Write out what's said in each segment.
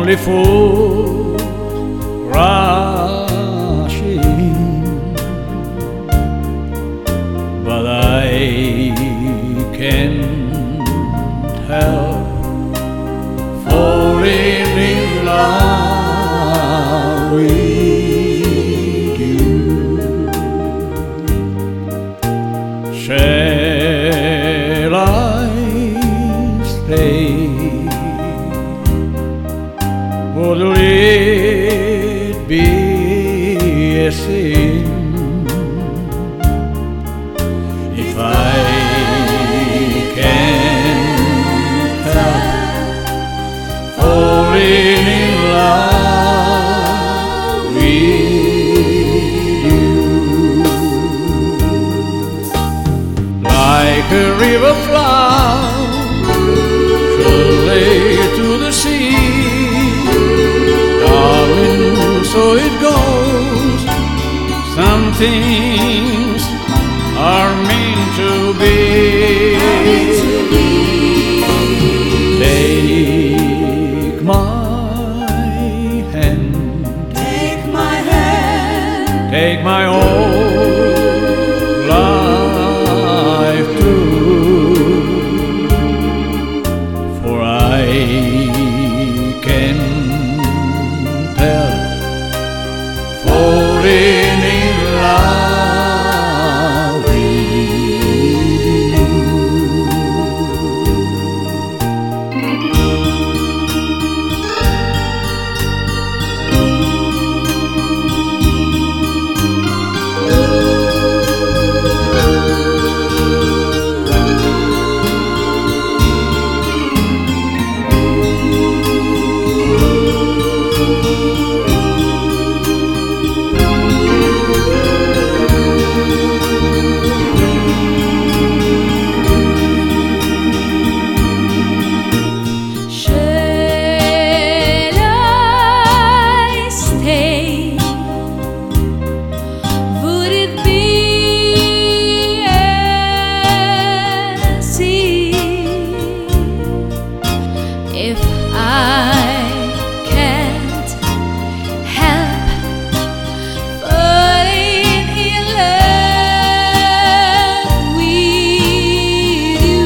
only fools rushing, but I can't help falling in love with you. Shall I stay? Will it be a sin if I can't help falling in love with you? Like a river flows surely to the sea, so it goes. Some things are meant to be. Take my hand, take my hand, take my whole life too, for I can tell falling in love with you. If I can't help falling in love with you,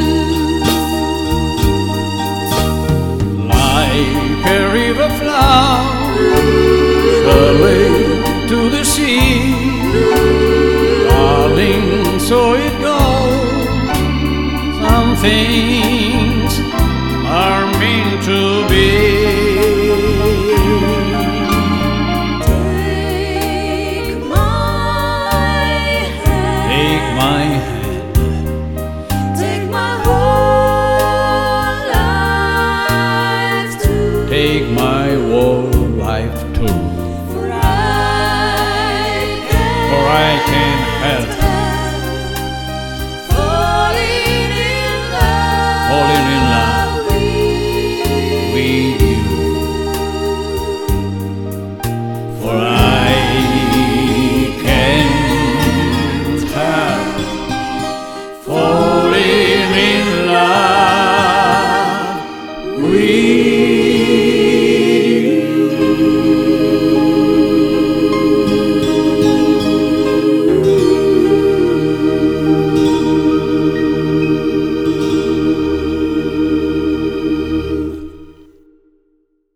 Like a river flows surely to the sea, darling, so it goes. Some things are meant to be. take my hand, Take my hand, take my whole life too, take my whole life too, for I for I can't help